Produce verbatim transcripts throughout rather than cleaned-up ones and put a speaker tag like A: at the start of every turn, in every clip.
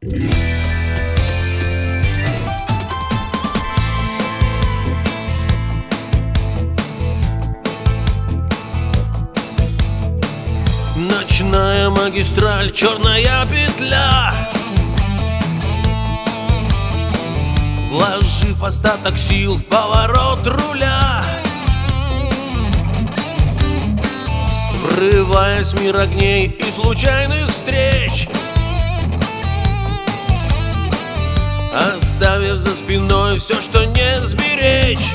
A: Ночная магистраль, черная петля. Вложив остаток сил в поворот руля, врываясь в мир огней и случайных встреч, оставив за спиной все, что не сберечь.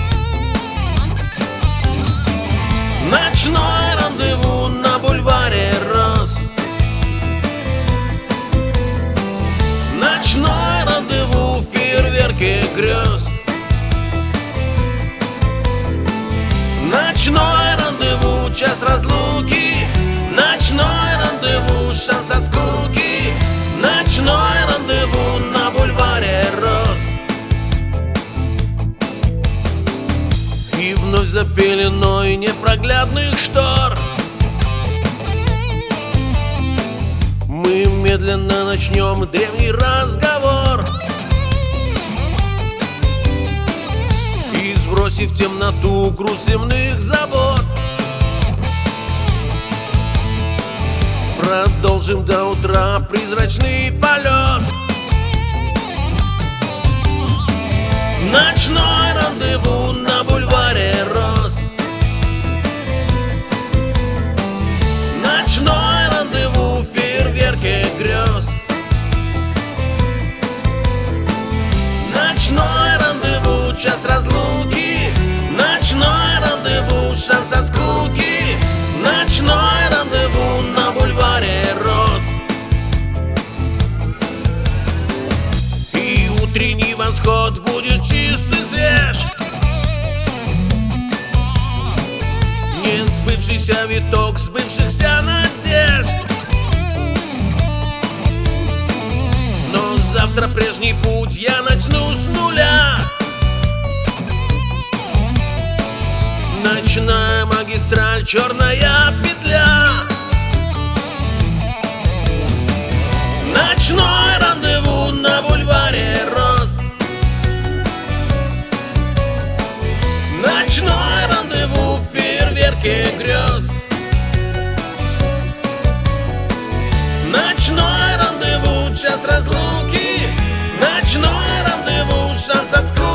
A: Ночное рандеву на бульваре роз. Ночное рандеву в фейерверке грез. Ночное рандеву, час разлуки. Ночное рандеву, шанс от скуки. Ночное рандеву на бульваре роз. И вновь за пеленой непроглядных штор мы медленно начнем древний разговор. И сбросив темноту груз земных забот, продолжим до утра призрачный полет. Ночное рандеву на бульваре роз. Ночное рандеву в фейерверке грез. Ночное рандеву, час разлуки. Ночное рандеву, шанс от скуки. Ночное рандеву на бульваре роз. И утренний восход будет чист и свеж. Не сбывшийся виток сбывшихся надежд. Но завтра прежний путь я начну с нуля. Ночная магистраль, черная петля. Ночное рандеву на бульваре роз. Ночное рандеву в фейерверке грез. Ночное рандеву, час разлуки. Ночное рандеву, шанс от скуки.